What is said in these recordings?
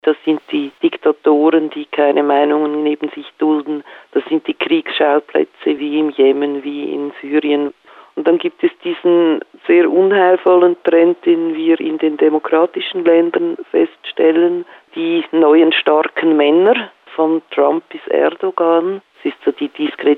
Das sind die Diktatoren, die keine Meinungen neben sich dulden. Das sind die Kriegsschauplätze wie im Jemen, wie in Syrien. Und dann gibt es diesen sehr unheilvollen Trend, den wir in den demokratischen Ländern feststellen. Die neuen starken Männer, von Trump bis Erdogan. Es ist so die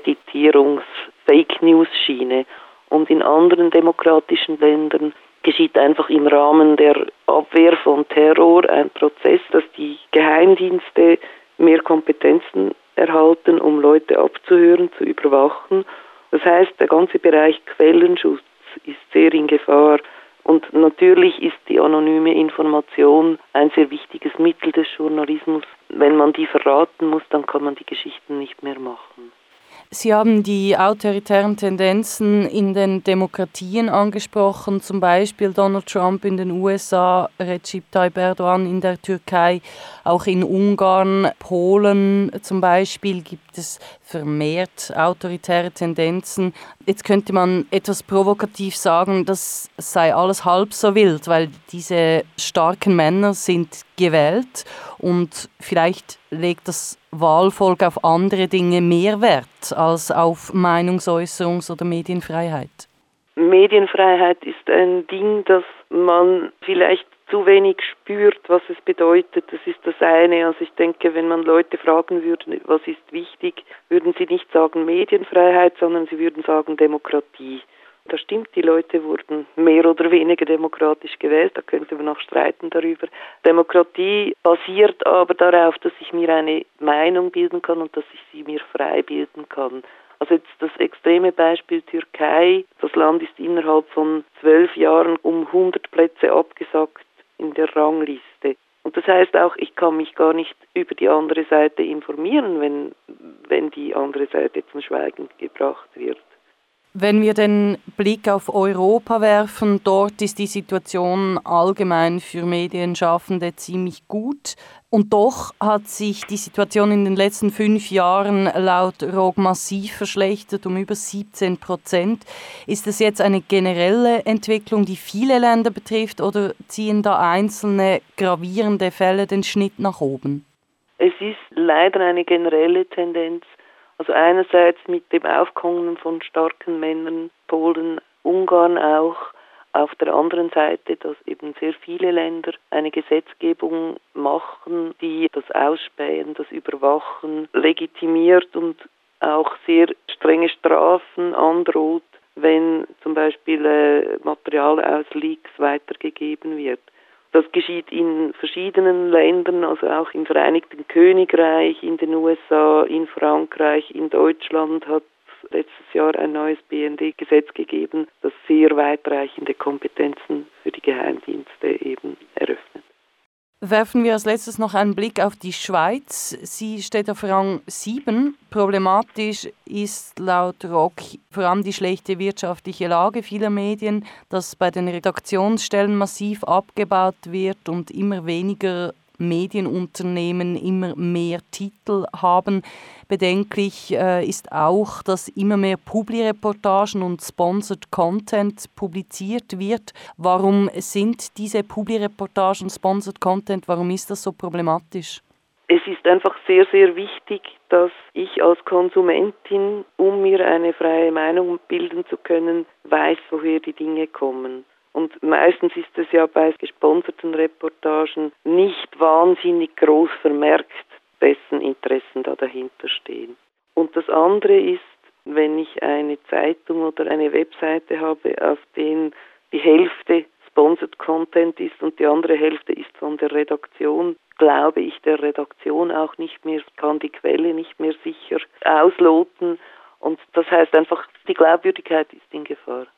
Diskreditierungs-Fake-News-Schiene. Und in anderen demokratischen Ländern geschieht einfach im Rahmen der Abwehr von Terror ein Prozess, dass die Geheimdienste mehr Kompetenzen erhalten, um Leute abzuhören, zu überwachen. Das heißt, der ganze Bereich Quellenschutz ist sehr in Gefahr. Und natürlich ist die anonyme Information ein sehr wichtiges Mittel des Journalismus. Wenn man die verraten muss, dann kann man die Geschichten nicht mehr machen. Sie haben die autoritären Tendenzen in den Demokratien angesprochen, zum Beispiel Donald Trump in den USA, Recep Tayyip Erdogan in der Türkei, auch in Ungarn, Polen zum Beispiel gibt es vermehrt autoritäre Tendenzen. Jetzt könnte man etwas provokativ sagen, das sei alles halb so wild, weil diese starken Männer sind gewählt und vielleicht legt das Wahlvolk auf andere Dinge mehr Wert als auf Meinungsäußerungs- oder Medienfreiheit? Medienfreiheit ist ein Ding, das man vielleicht zu wenig spürt, was es bedeutet. Das ist das eine. Also ich denke, wenn man Leute fragen würde, was ist wichtig, würden sie nicht sagen Medienfreiheit, sondern sie würden sagen Demokratie. Das stimmt, die Leute wurden mehr oder weniger demokratisch gewählt, da könnte man noch streiten darüber. Demokratie basiert aber darauf, dass ich mir eine Meinung bilden kann und dass ich sie mir frei bilden kann. Also jetzt das extreme Beispiel Türkei, das Land ist innerhalb von 12 Jahren um 100 Plätze abgesackt in der Rangliste. Und das heißt auch, ich kann mich gar nicht über die andere Seite informieren, wenn die andere Seite zum Schweigen gebracht wird. Wenn wir den Blick auf Europa werfen, dort ist die Situation allgemein für Medienschaffende ziemlich gut. Und doch hat sich die Situation in den letzten 5 Jahren laut ROG massiv verschlechtert, um über 17%. Ist das jetzt eine generelle Entwicklung, die viele Länder betrifft, oder ziehen da einzelne gravierende Fälle den Schnitt nach oben? Es ist leider eine generelle Tendenz. Also einerseits mit dem Aufkommen von starken Männern, Polen, Ungarn auch, auf der anderen Seite, dass eben sehr viele Länder eine Gesetzgebung machen, die das Ausspähen, das Überwachen legitimiert und auch sehr strenge Strafen androht, wenn zum Beispiel Material aus Leaks weitergegeben wird. Das geschieht in verschiedenen Ländern, also auch im Vereinigten Königreich, in den USA, in Frankreich, in Deutschland hat letztes Jahr ein neues BND-Gesetz gegeben, das sehr weitreichende Kompetenzen für die Geheimdienste eben eröffnet. Werfen wir als letztes noch einen Blick auf die Schweiz. Sie steht auf Rang 7. Problematisch ist laut ROG vor allem die schlechte wirtschaftliche Lage vieler Medien, dass bei den Redaktionsstellen massiv abgebaut wird und immer weniger Medienunternehmen immer mehr Titel haben. Bedenklich ist auch, dass immer mehr Publi-Reportagen und Sponsored Content publiziert wird. Warum sind diese Publi-Reportagen, Sponsored Content, warum ist das so problematisch? Es ist einfach sehr, sehr wichtig, dass ich als Konsumentin, um mir eine freie Meinung bilden zu können, weiß, woher die Dinge kommen. Und meistens ist es ja bei gesponserten Reportagen nicht wahnsinnig groß vermerkt, dessen Interessen da dahinter stehen. Und das andere ist, wenn ich eine Zeitung oder eine Webseite habe, auf denen die Hälfte Sponsored Content ist und die andere Hälfte ist von der Redaktion, glaube ich der Redaktion auch nicht mehr, kann die Quelle nicht mehr sicher ausloten. Und das heißt einfach, die Glaubwürdigkeit ist in Gefahr.